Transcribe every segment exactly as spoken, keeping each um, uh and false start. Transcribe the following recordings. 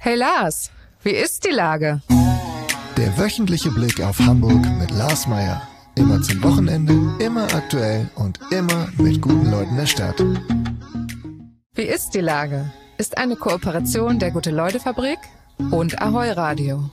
Hey Lars, wie ist die Lage? Der wöchentliche Blick auf Hamburg mit Lars Meyer. Immer zum Wochenende, immer aktuell und immer mit guten Leuten der Stadt. Wie ist die Lage? Ist eine Kooperation der Gute-Leute-Fabrik und Ahoi Radio.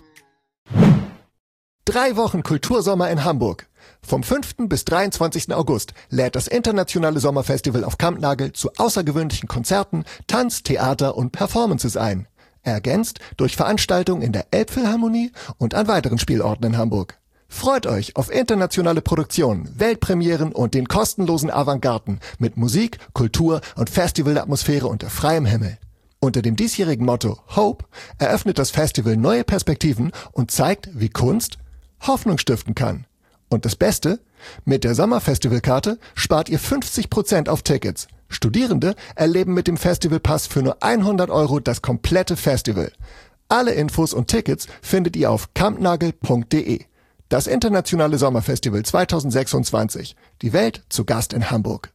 Drei Wochen Kultursommer in Hamburg. Vom fünften bis dreiundzwanzigsten August lädt das internationale Sommerfestival auf Kampnagel zu außergewöhnlichen Konzerten, Tanz, Theater und Performances ein. Ergänzt durch Veranstaltungen in der Elbphilharmonie und an weiteren Spielorten in Hamburg. Freut euch auf internationale Produktionen, Weltpremieren und den kostenlosen Avantgarden mit Musik, Kultur und Festivalatmosphäre unter freiem Himmel. Unter dem diesjährigen Motto Hope eröffnet das Festival neue Perspektiven und zeigt, wie Kunst Hoffnung stiften kann. Und das Beste? Mit der Sommerfestivalkarte spart ihr fünfzig Prozent auf Tickets. Studierende erleben mit dem Festivalpass für nur hundert Euro das komplette Festival. Alle Infos und Tickets findet ihr auf kampnagel punkt de. Das internationale Sommerfestival zweitausendsechsundzwanzig. Die Welt zu Gast in Hamburg.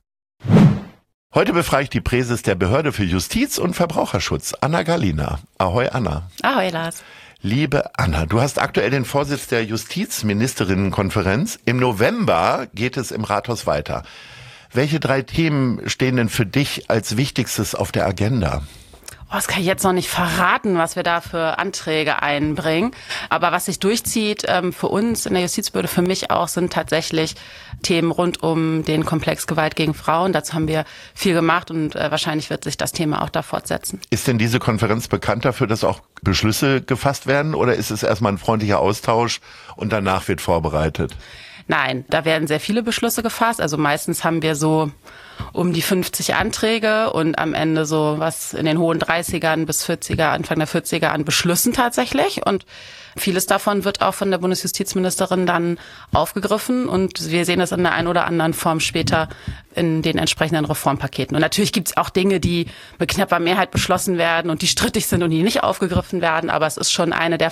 Heute befrage ich die Präses der Behörde für Justiz und Verbraucherschutz, Anna Gallina. Ahoi, Anna. Ahoi, Lars. Liebe Anna, du hast aktuell den Vorsitz der Justizministerinnenkonferenz. Im November geht es im Rathaus weiter. Welche drei Themen stehen denn für dich als wichtigstes auf der Agenda? Oh, das kann ich jetzt noch nicht verraten, was wir da für Anträge einbringen. Aber was sich durchzieht ähm, für uns in der Justizbehörde, für mich auch, sind tatsächlich Themen rund um den Komplex Gewalt gegen Frauen. Dazu haben wir viel gemacht und äh, wahrscheinlich wird sich das Thema auch da fortsetzen. Ist denn diese Konferenz bekannt dafür, dass auch Beschlüsse gefasst werden? Oder ist es erstmal ein freundlicher Austausch und danach wird vorbereitet? Nein, da werden sehr viele Beschlüsse gefasst. Also meistens haben wir so um die fünfzig Anträge und am Ende so was in den hohen dreißigern bis vierziger, Anfang der vierziger an Beschlüssen tatsächlich. Und vieles davon wird auch von der Bundesjustizministerin dann aufgegriffen und wir sehen das in der einen oder anderen Form später in den entsprechenden Reformpaketen. Und natürlich gibt es auch Dinge, die mit knapper Mehrheit beschlossen werden und die strittig sind und die nicht aufgegriffen werden. Aber es ist schon eine der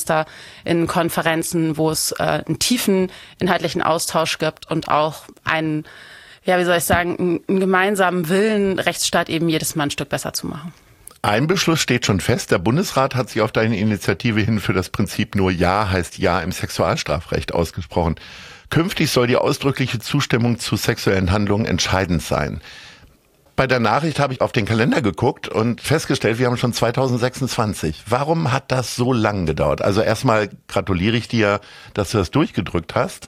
Fachministerinnenkonferenzen, wo es äh, einen tiefen inhaltlichen Austausch gibt und auch einen, ja, wie soll ich sagen, einen, einen gemeinsamen Willen, Rechtsstaat eben jedes Mal ein Stück besser zu machen. Ein Beschluss steht schon fest. Der Bundesrat hat sich auf deine Initiative hin für das Prinzip nur Ja heißt Ja im Sexualstrafrecht ausgesprochen. Künftig soll die ausdrückliche Zustimmung zu sexuellen Handlungen entscheidend sein. Bei der Nachricht habe ich auf den Kalender geguckt und festgestellt, wir haben schon zweitausendsechsundzwanzig. Warum hat das so lang gedauert? Also erstmal gratuliere ich dir, dass du das durchgedrückt hast,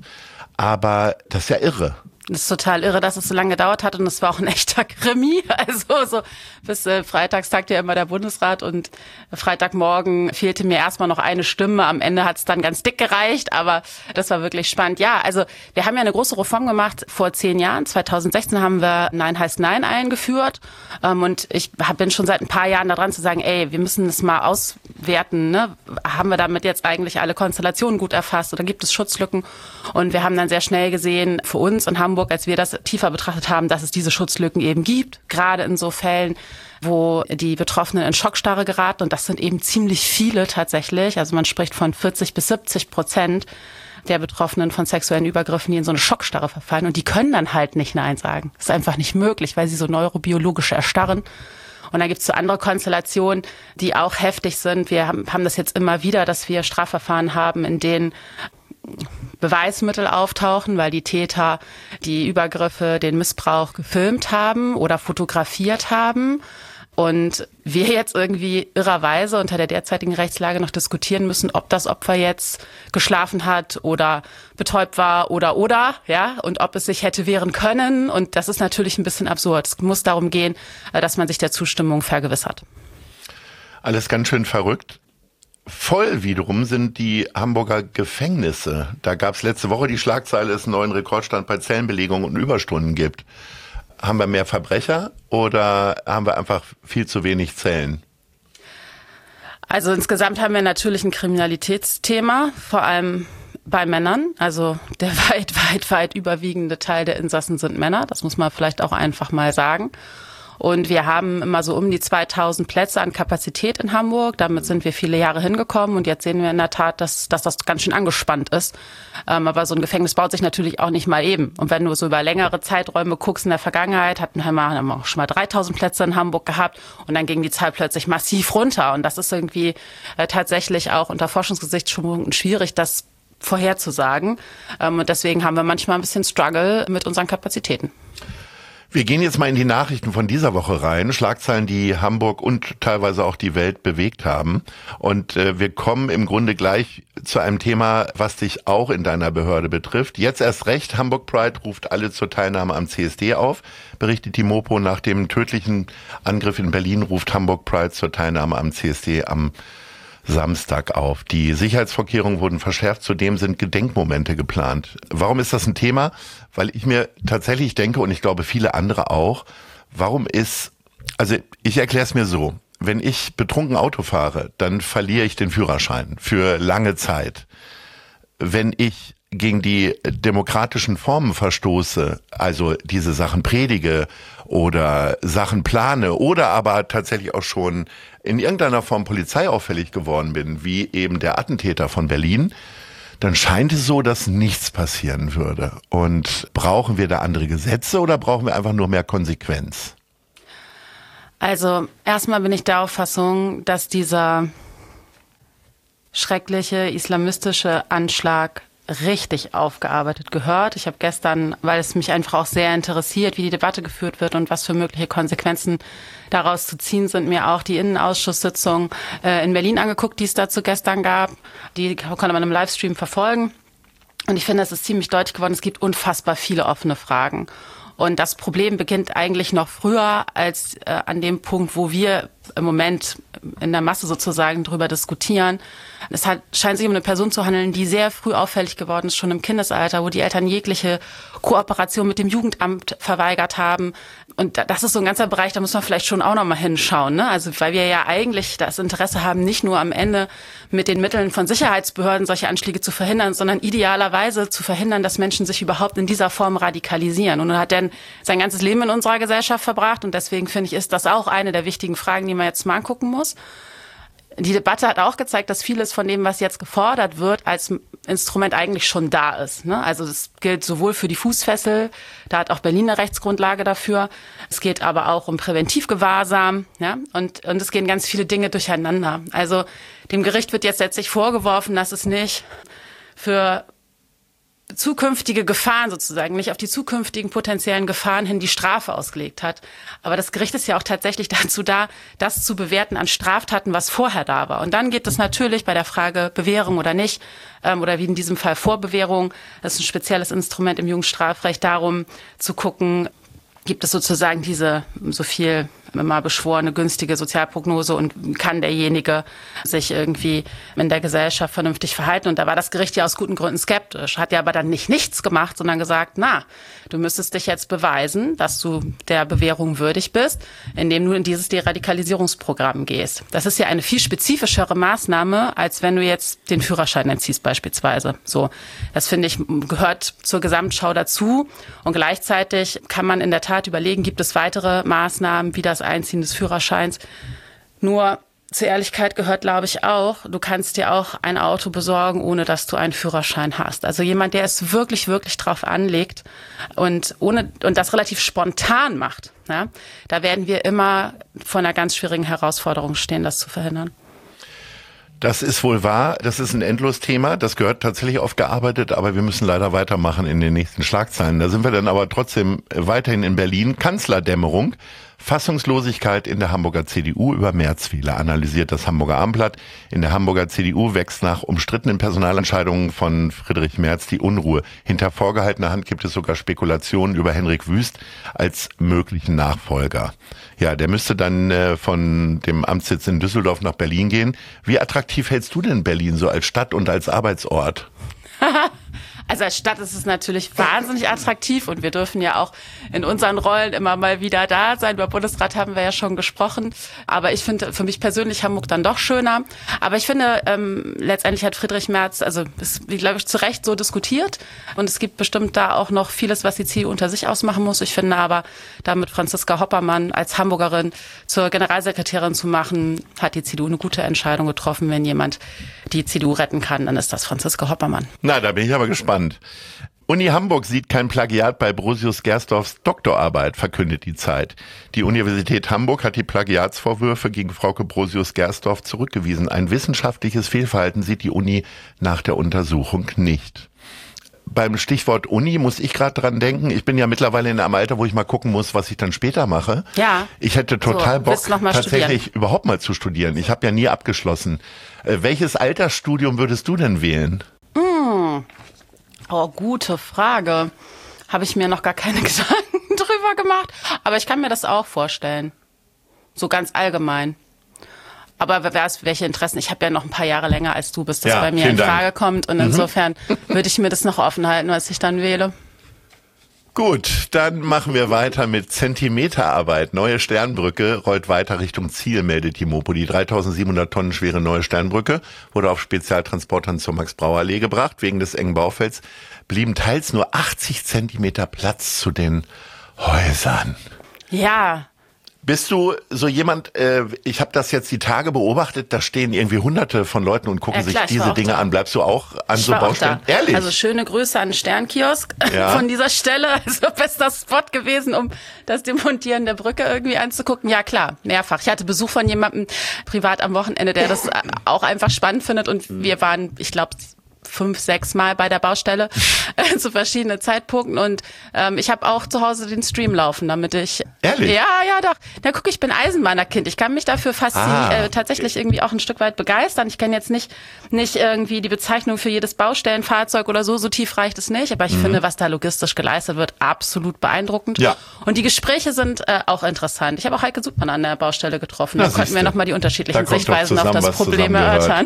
aber das ist ja irre. Das ist total irre, dass es so lange gedauert hat und es war auch ein echter Krimi. Also so bis äh, freitags tagte ja immer der Bundesrat und Freitagmorgen fehlte mir erstmal noch eine Stimme. Am Ende hat es dann ganz dick gereicht, aber das war wirklich spannend. Ja, also wir haben ja eine große Reform gemacht vor zehn Jahren. zweitausendsechzehn haben wir Nein heißt Nein eingeführt ähm, und ich hab, bin schon seit ein paar Jahren da dran zu sagen, ey, wir müssen das mal auswerten. Ne? Haben wir damit jetzt eigentlich alle Konstellationen gut erfasst oder gibt es Schutzlücken? Und wir haben dann sehr schnell gesehen, für uns in Hamburg, als wir das tiefer betrachtet haben, dass es diese Schutzlücken eben gibt, gerade in so Fällen, wo die Betroffenen in Schockstarre geraten. Und das sind eben ziemlich viele tatsächlich. Also man spricht von vierzig bis siebzig Prozent der Betroffenen von sexuellen Übergriffen, die in so eine Schockstarre verfallen. Und die können dann halt nicht Nein sagen. Das ist einfach nicht möglich, weil sie so neurobiologisch erstarren. Und dann gibt es so andere Konstellationen, die auch heftig sind. Wir haben, haben das jetzt immer wieder, dass wir Strafverfahren haben, in denen Beweismittel auftauchen, weil die Täter die Übergriffe, den Missbrauch gefilmt haben oder fotografiert haben. Und wir jetzt irgendwie irrerweise unter der derzeitigen Rechtslage noch diskutieren müssen, ob das Opfer jetzt geschlafen hat oder betäubt war oder oder, ja, und ob es sich hätte wehren können. Und das ist natürlich ein bisschen absurd. Es muss darum gehen, dass man sich der Zustimmung vergewissert. Alles ganz schön verrückt. Voll wiederum sind die Hamburger Gefängnisse. Da gab es letzte Woche die Schlagzeile, es einen neuen Rekordstand bei Zellenbelegung und Überstunden gibt. Haben wir mehr Verbrecher oder haben wir einfach viel zu wenig Zellen? Also insgesamt haben wir natürlich ein Kriminalitätsthema, vor allem bei Männern. Also der weit, weit, weit überwiegende Teil der Insassen sind Männer. Das muss man vielleicht auch einfach mal sagen. Und wir haben immer so um die zweitausend Plätze an Kapazität in Hamburg. Damit sind wir viele Jahre hingekommen. Und jetzt sehen wir in der Tat, dass, dass das ganz schön angespannt ist. Ähm, aber so ein Gefängnis baut sich natürlich auch nicht mal eben. Und wenn du so über längere Zeiträume guckst in der Vergangenheit, hatten wir, haben wir auch schon mal dreitausend Plätze in Hamburg gehabt. Und dann ging die Zahl plötzlich massiv runter. Und das ist irgendwie äh, tatsächlich auch unter Forschungsgesichtspunkten schwierig, das vorherzusagen. Ähm, und deswegen haben wir manchmal ein bisschen Struggle mit unseren Kapazitäten. Wir gehen jetzt mal in die Nachrichten von dieser Woche rein. Schlagzeilen, die Hamburg und teilweise auch die Welt bewegt haben. Und äh, wir kommen im Grunde gleich zu einem Thema, was dich auch in deiner Behörde betrifft. Jetzt erst recht, Hamburg Pride ruft alle zur Teilnahme am C S D auf. Berichtet die Mopo, nach dem tödlichen Angriff in Berlin ruft Hamburg Pride zur Teilnahme am C S D am Samstag auf. Die Sicherheitsvorkehrungen wurden verschärft, zudem sind Gedenkmomente geplant. Warum ist das ein Thema? Weil ich mir tatsächlich denke, und ich glaube viele andere auch, warum ist, also ich erkläre es mir so, wenn ich betrunken Auto fahre, dann verliere ich den Führerschein für lange Zeit. Wenn ich gegen die demokratischen Formen verstoße, also diese Sachen predige oder Sachen plane oder aber tatsächlich auch schon in irgendeiner Form polizeiauffällig geworden bin, wie eben der Attentäter von Berlin, dann scheint es so, dass nichts passieren würde. Und brauchen wir da andere Gesetze oder brauchen wir einfach nur mehr Konsequenz? Also erstmal bin ich der Auffassung, dass dieser schreckliche islamistische Anschlag richtig aufgearbeitet gehört. Ich habe gestern, weil es mich einfach auch sehr interessiert, wie die Debatte geführt wird und was für mögliche Konsequenzen daraus zu ziehen sind, mir auch die Innenausschusssitzung äh, in Berlin angeguckt, die es dazu gestern gab. Die konnte man im Livestream verfolgen. Und ich finde, es ist ziemlich deutlich geworden, es gibt unfassbar viele offene Fragen. Und das Problem beginnt eigentlich noch früher als äh, an dem Punkt, wo wir im Moment in der Masse sozusagen drüber diskutieren. Es hat, scheint sich um eine Person zu handeln, die sehr früh auffällig geworden ist, schon im Kindesalter, wo die Eltern jegliche Kooperation mit dem Jugendamt verweigert haben. Und das ist so ein ganzer Bereich, da muss man vielleicht schon auch noch mal hinschauen, ne? Also, weil wir ja eigentlich das Interesse haben, nicht nur am Ende mit den Mitteln von Sicherheitsbehörden solche Anschläge zu verhindern, sondern idealerweise zu verhindern, dass Menschen sich überhaupt in dieser Form radikalisieren. Und nun hat er sein ganzes Leben in unserer Gesellschaft verbracht. Und deswegen finde ich, ist das auch eine der wichtigen Fragen, die man jetzt mal angucken muss. Die Debatte hat auch gezeigt, dass vieles von dem, was jetzt gefordert wird, als Instrument eigentlich schon da ist. Ne? Also das gilt sowohl für die Fußfessel, da hat auch Berlin eine Rechtsgrundlage dafür. Es geht aber auch um Präventivgewahrsam, ja? und, und es gehen ganz viele Dinge durcheinander. Also dem Gericht wird jetzt letztlich vorgeworfen, dass es nicht für zukünftige Gefahren sozusagen, nicht auf die zukünftigen potenziellen Gefahren hin die Strafe ausgelegt hat. Aber das Gericht ist ja auch tatsächlich dazu da, das zu bewerten an Straftaten, was vorher da war. Und dann geht es natürlich bei der Frage Bewährung oder nicht, ähm, oder wie in diesem Fall Vorbewährung, das ist ein spezielles Instrument im Jugendstrafrecht, darum zu gucken, gibt es sozusagen diese so viel immer beschworene günstige Sozialprognose und kann derjenige sich irgendwie in der Gesellschaft vernünftig verhalten. Und da war das Gericht ja aus guten Gründen skeptisch, hat ja aber dann nicht nichts gemacht, sondern gesagt, na, du müsstest dich jetzt beweisen, dass du der Bewährung würdig bist, indem du in dieses Deradikalisierungsprogramm gehst. Das ist ja eine viel spezifischere Maßnahme, als wenn du jetzt den Führerschein entziehst beispielsweise. So, das finde ich gehört zur Gesamtschau dazu. Und gleichzeitig kann man in der Tat überlegen, gibt es weitere Maßnahmen wie das Einziehen des Führerscheins. Nur zur Ehrlichkeit gehört, glaube ich, auch, du kannst dir auch ein Auto besorgen, ohne dass du einen Führerschein hast. Also jemand, der es wirklich, wirklich drauf anlegt und ohne und das relativ spontan macht, ja, da werden wir immer vor einer ganz schwierigen Herausforderung stehen, das zu verhindern. Das ist wohl wahr, das ist ein Endlosthema, das gehört tatsächlich aufgearbeitet, aber wir müssen leider weitermachen in den nächsten Schlagzeilen. Da sind wir dann aber trotzdem weiterhin in Berlin. Kanzlerdämmerung, Fassungslosigkeit in der Hamburger C D U über Märzwähler, analysiert das Hamburger Abendblatt. In der Hamburger C D U wächst nach umstrittenen Personalentscheidungen von Friedrich Merz die Unruhe. Hinter vorgehaltener Hand gibt es sogar Spekulationen über Henrik Wüst als möglichen Nachfolger. Ja, der müsste dann äh, von dem Amtssitz in Düsseldorf nach Berlin gehen. Wie attraktiv hältst du denn Berlin so als Stadt und als Arbeitsort? Also als Stadt ist es natürlich wahnsinnig attraktiv und wir dürfen ja auch in unseren Rollen immer mal wieder da sein. Über Bundesrat haben wir ja schon gesprochen. Aber ich finde für mich persönlich Hamburg dann doch schöner. Aber ich finde, ähm, letztendlich hat Friedrich Merz, also ist, glaube ich, zu Recht so diskutiert. Und es gibt bestimmt da auch noch vieles, was die C D U unter sich ausmachen muss. Ich finde aber, damit Franziska Hoppermann als Hamburgerin zur Generalsekretärin zu machen, hat die C D U eine gute Entscheidung getroffen. Wenn jemand die C D U retten kann, dann ist das Franziska Hoppermann. Na, da bin ich aber gespannt. Uni Hamburg sieht kein Plagiat bei Brosius Gersdorfs Doktorarbeit, verkündet die Zeit. Die Universität Hamburg hat die Plagiatsvorwürfe gegen Frauke Brosius Gersdorf zurückgewiesen. Ein wissenschaftliches Fehlverhalten sieht die Uni nach der Untersuchung nicht. Beim Stichwort Uni muss ich gerade dran denken. Ich bin ja mittlerweile in einem Alter, wo ich mal gucken muss, was ich dann später mache. Ja. Ich hätte total so, Bock, tatsächlich studieren. überhaupt mal zu studieren. Ich habe ja nie abgeschlossen. Äh, welches Altersstudium würdest du denn wählen? Mm. Oh, gute Frage. Habe ich mir noch gar keine Gedanken drüber gemacht. Aber ich kann mir das auch vorstellen. So ganz allgemein. Aber wer weiß, welche Interessen. Ich habe ja noch ein paar Jahre länger als du, bis das ja, bei mir in Frage Dank. kommt. Und insofern mhm. würde ich mir das noch offen halten, was ich dann wähle. Gut, dann machen wir weiter mit Zentimeterarbeit. Neue Sternbrücke rollt weiter Richtung Ziel, meldet die Mopo. Die dreitausendsiebenhundert Tonnen schwere neue Sternbrücke wurde auf Spezialtransportern zur Max-Brauer-Allee gebracht. Wegen des engen Baufelds blieben teils nur achtzig Zentimeter Platz zu den Häusern. Ja. Bist du so jemand, äh, ich habe das jetzt die Tage beobachtet, da stehen irgendwie hunderte von Leuten und gucken ja, klar, sich diese Dinge da. an. Bleibst du auch an ich so Baustellen? Ehrlich? Also schöne Grüße an den Sternkiosk ja. von dieser Stelle. Also bester Spot gewesen, um das Demontieren der Brücke irgendwie anzugucken. Ja klar, mehrfach. Ich hatte Besuch von jemandem privat am Wochenende, der das auch einfach spannend findet. Und wir waren, ich glaube, fünf, sechs Mal bei der Baustelle äh, zu verschiedenen Zeitpunkten und ähm, ich habe auch zu Hause den Stream laufen, damit ich... Ehrlich? Ja, ja, doch. Na guck, ich bin Eisenbahnerkind. Ich kann mich dafür fast ah. äh, tatsächlich irgendwie auch ein Stück weit begeistern. Ich kenne jetzt nicht nicht irgendwie die Bezeichnung für jedes Baustellenfahrzeug oder so, so tief reicht es nicht, aber ich mhm. finde, was da logistisch geleistet wird, absolut beeindruckend. Ja. Und die Gespräche sind äh, auch interessant. Ich habe auch Heike Supmann an der Baustelle getroffen. Da konnten wir nochmal die unterschiedlichen Sichtweisen auf das Problem erörtern.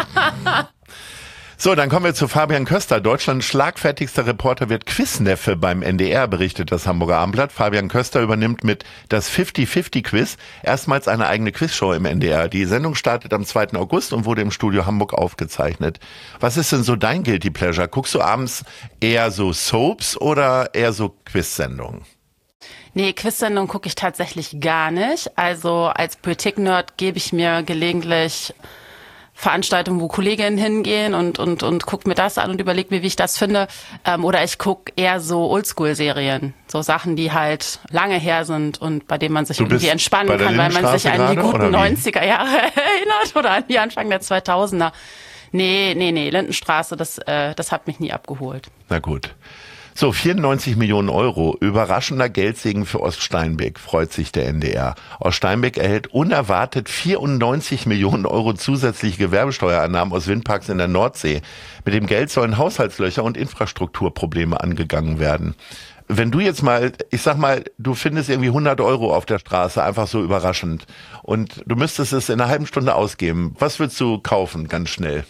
So, dann kommen wir zu Fabian Köster. Deutschlands schlagfertigster Reporter wird Quizneffe beim N D R, berichtet das Hamburger Abendblatt. Fabian Köster übernimmt mit das fifty fifty Quiz erstmals eine eigene Quizshow im N D R. Die Sendung startet am zweiten August und wurde im Studio Hamburg aufgezeichnet. Was ist denn so dein Guilty Pleasure? Guckst du abends eher so Soaps oder eher so Quiz-Sendungen? Nee, Quiz-Sendungen gucke ich tatsächlich gar nicht. Also als Politik-Nerd gebe ich mir gelegentlich Veranstaltungen, wo Kolleginnen hingehen und und und guck mir das an und überleg mir, wie ich das finde. Ähm, oder ich guck eher so Oldschool-Serien, so Sachen, die halt lange her sind und bei denen man sich irgendwie entspannen kann, weil man sich an die guten neunziger Jahre erinnert oder an die Anfang der zweitausender. Nee, nee, nee, Lindenstraße, das äh, das hat mich nie abgeholt. Na gut. So, vierundneunzig Millionen Euro. Überraschender Geldsegen für Oststeinbeck, freut sich der N D R. Oststeinbeck erhält unerwartet vierundneunzig Millionen Euro zusätzliche Gewerbesteuereinnahmen aus Windparks in der Nordsee. Mit dem Geld sollen Haushaltslöcher und Infrastrukturprobleme angegangen werden. Wenn du jetzt mal, ich sag mal, du findest irgendwie hundert Euro auf der Straße, einfach so überraschend, und du müsstest es in einer halben Stunde ausgeben, was würdest du kaufen, ganz schnell?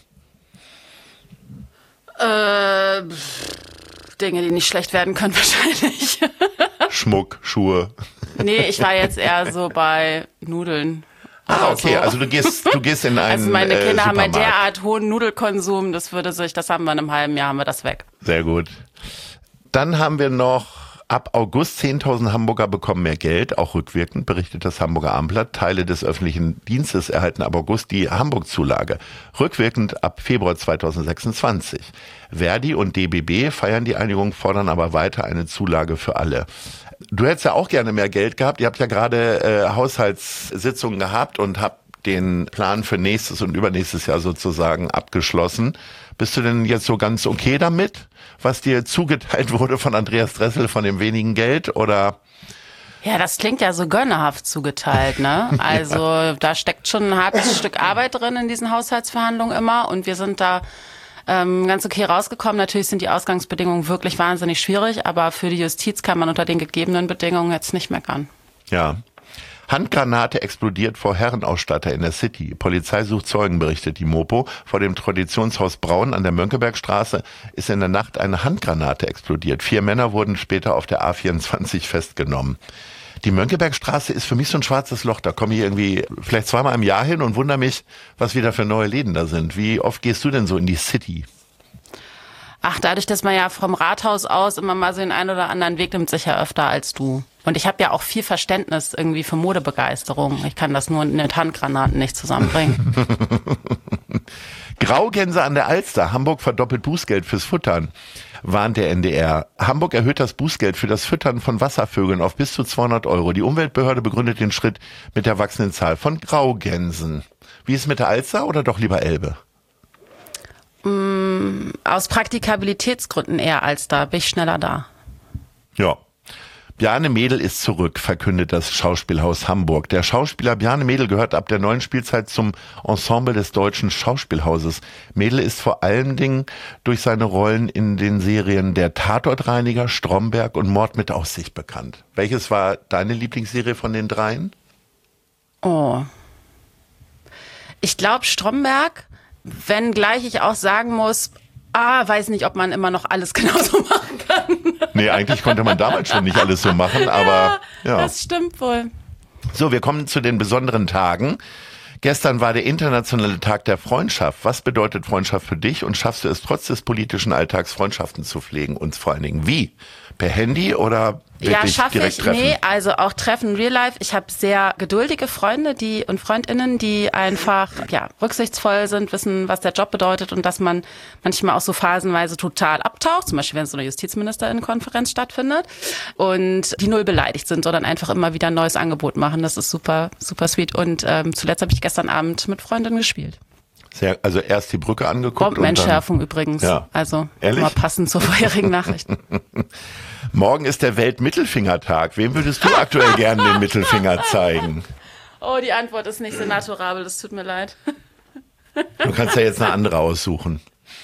Äh... Dinge, die nicht schlecht werden können, wahrscheinlich. Schmuck, Schuhe. Nee, ich war jetzt eher so bei Nudeln. Ah, okay, so. Also du gehst, du gehst in einen Also meine Kinder äh, haben einen derart hohen Nudelkonsum, das würde sich, das haben wir in einem halben Jahr, haben wir das weg. Sehr gut. Dann haben wir noch ab August zehntausend Hamburger bekommen mehr Geld, auch rückwirkend, berichtet das Hamburger Abendblatt. Teile des öffentlichen Dienstes erhalten ab August die Hamburg-Zulage. Rückwirkend ab Februar zweitausendsechsundzwanzig. Verdi und D B B feiern die Einigung, fordern aber weiter eine Zulage für alle. Du hättest ja auch gerne mehr Geld gehabt. Ihr habt ja gerade äh, Haushaltssitzungen gehabt und habt den Plan für nächstes und übernächstes Jahr sozusagen abgeschlossen. Bist du denn jetzt so ganz okay damit, was dir zugeteilt wurde von Andreas Dressel, von dem wenigen Geld, oder? Ja, das klingt ja so gönnerhaft zugeteilt, ne? Also ja. Da steckt schon ein hartes Stück Arbeit drin in diesen Haushaltsverhandlungen immer und wir sind da ähm, ganz okay rausgekommen. Natürlich sind die Ausgangsbedingungen wirklich wahnsinnig schwierig, aber für die Justiz kann man unter den gegebenen Bedingungen jetzt nicht meckern. Ja. Handgranate explodiert vor Herrenausstatter in der City. Polizei sucht Zeugen, berichtet die Mopo. Vor dem Traditionshaus Braun an der Mönckebergstraße ist in der Nacht eine Handgranate explodiert. Vier Männer wurden später auf der A vierundzwanzig festgenommen. Die Mönckebergstraße ist für mich so ein schwarzes Loch. Da komme ich irgendwie vielleicht zweimal im Jahr hin und wundere mich, was wieder für neue Läden da sind. Wie oft gehst du denn so in die City? Ach, dadurch, dass man ja vom Rathaus aus immer mal so den einen oder anderen Weg nimmt, sicher öfter als du. Und ich habe ja auch viel Verständnis irgendwie für Modebegeisterung. Ich kann das nur mit Handgranaten nicht zusammenbringen. Graugänse an der Alster. Hamburg verdoppelt Bußgeld fürs Futtern, warnt der N D R. Hamburg erhöht das Bußgeld für das Füttern von Wasservögeln auf bis zu zweihundert Euro. Die Umweltbehörde begründet den Schritt mit der wachsenden Zahl von Graugänsen. Wie ist es mit der Alster oder doch lieber Elbe? Mm, aus Praktikabilitätsgründen eher Alster. Bin ich schneller da. Ja. Bjarne Mädel ist zurück, verkündet das Schauspielhaus Hamburg. Der Schauspieler Bjarne Mädel gehört ab der neuen Spielzeit zum Ensemble des Deutschen Schauspielhauses. Mädel ist vor allen Dingen durch seine Rollen in den Serien Der Tatortreiniger, Stromberg und Mord mit Aussicht bekannt. Welches war deine Lieblingsserie von den dreien? Oh. Ich glaube Stromberg, wenngleich ich auch sagen muss, ah, weiß nicht, ob man immer noch alles genauso machen kann. Nee, eigentlich konnte man damals schon nicht alles so machen, aber ja. Das stimmt wohl. So, wir kommen zu den besonderen Tagen. Gestern war der internationale Tag der Freundschaft. Was bedeutet Freundschaft für dich und schaffst du es trotz des politischen Alltags Freundschaften zu pflegen und vor allen Dingen wie? Per Handy oder wirklich ja, direkt ich, treffen? Nee, also auch Treffen real life. Ich habe sehr geduldige Freunde die und Freundinnen, die einfach ja rücksichtsvoll sind, wissen, was der Job bedeutet und dass man manchmal auch so phasenweise total abtaucht, zum Beispiel wenn so eine Justizministerinnenkonferenz stattfindet und die null beleidigt sind, sondern einfach immer wieder ein neues Angebot machen. Das ist super, super sweet. Und ähm, zuletzt habe ich gestern Abend mit Freundinnen gespielt. Sehr, also erst die Brücke angeguckt. Bombenentschärfung übrigens. Ja. Also Ehrlich? Immer passend zur vorherigen Nachricht. Morgen ist der Weltmittelfingertag. Wem würdest du aktuell gerne den Mittelfinger zeigen? Oh, die Antwort ist nicht senatorabel, das tut mir leid. Du kannst ja jetzt eine andere aussuchen.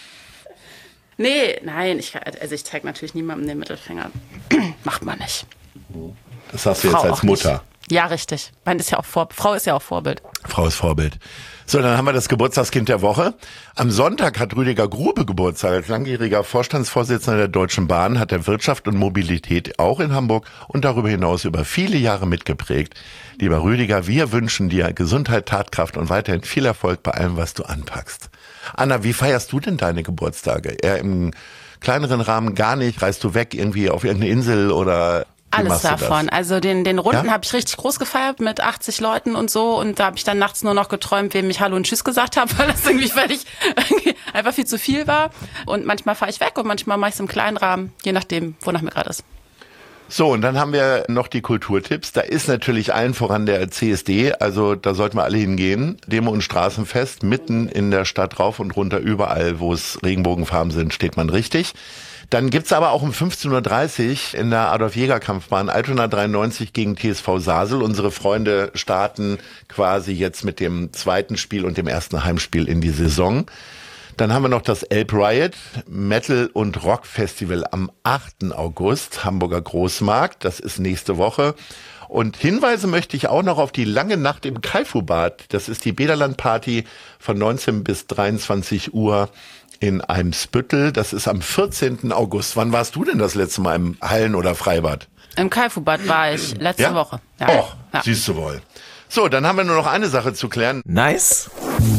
Nee, nein, ich, also ich zeige natürlich niemandem den Mittelfinger. Macht man nicht. Das sagst du Frau jetzt als auch Mutter. Nicht. Ja, richtig. Meine ist ja auch Vor- Frau ist ja auch Vorbild. Frau ist Vorbild. So, dann haben wir das Geburtstagskind der Woche. Am Sonntag hat Rüdiger Grube Geburtstag. Als langjähriger Vorstandsvorsitzender der Deutschen Bahn hat er Wirtschaft und Mobilität auch in Hamburg und darüber hinaus über viele Jahre mitgeprägt. Lieber Rüdiger, wir wünschen dir Gesundheit, Tatkraft und weiterhin viel Erfolg bei allem, was du anpackst. Anna, wie feierst du denn deine Geburtstage? Eher im kleineren Rahmen gar nicht? Reist du weg irgendwie auf irgendeine Insel oder... Alles davon. Also den den Runden ja? habe ich richtig groß gefeiert mit achtzig Leuten und so und da habe ich dann nachts nur noch geträumt, wem ich Hallo und Tschüss gesagt habe, weil das irgendwie völlig einfach viel zu viel war. Und manchmal fahre ich weg und manchmal mache ich es im kleinen Rahmen, je nachdem, wonach mir gerade ist. So, und dann haben wir noch die Kulturtipps. Da ist natürlich allen voran der C S D, also da sollten wir alle hingehen. Demo- und Straßenfest, mitten in der Stadt rauf und runter, überall, wo es Regenbogenfarben sind, steht man richtig. Dann gibt's aber auch um fünfzehn Uhr dreißig in der Adolf-Jäger-Kampfbahn Altona dreiundneunzig gegen T S V Sasel. Unsere Freunde starten quasi jetzt mit dem zweiten Spiel und dem ersten Heimspiel in die Saison. Dann haben wir noch das Elb Riot, Metal- und Rock-Festival am achten August, Hamburger Großmarkt. Das ist nächste Woche. Und Hinweise möchte ich auch noch auf die lange Nacht im Kaifu-Bad. Das ist die Bäderland-Party von neunzehn bis dreiundzwanzig Uhr in Eimsbüttel. Das ist am vierzehnten August. Wann warst du denn das letzte Mal im Hallen- oder Freibad? Im Kaifu-Bad war ich letzte ja? Woche. Ja. Och, ja. Siehst du wohl. So, dann haben wir nur noch eine Sache zu klären. Nice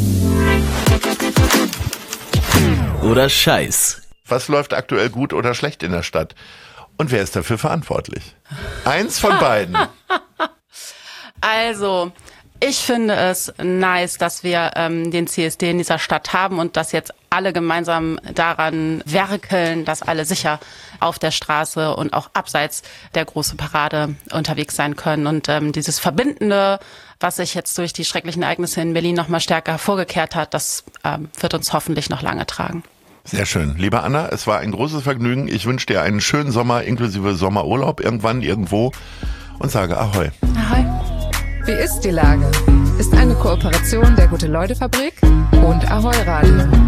oder Scheiß? Was läuft aktuell gut oder schlecht in der Stadt? Und wer ist dafür verantwortlich? Eins von beiden. Also, ich finde es nice, dass wir ähm, den C S D in dieser Stadt haben und dass jetzt alle gemeinsam daran werkeln, dass alle sicher auf der Straße und auch abseits der großen Parade unterwegs sein können. Und ähm, dieses Verbindende, was sich jetzt durch die schrecklichen Ereignisse in Berlin noch mal stärker hervorgekehrt hat, das ähm, wird uns hoffentlich noch lange tragen. Sehr schön. Liebe Anna, es war ein großes Vergnügen. Ich wünsche dir einen schönen Sommer inklusive Sommerurlaub irgendwann, irgendwo und sage Ahoi. Ahoi. Wie ist die Lage? Ist eine Kooperation der Gute-Leute-Fabrik und Ahoi Radio.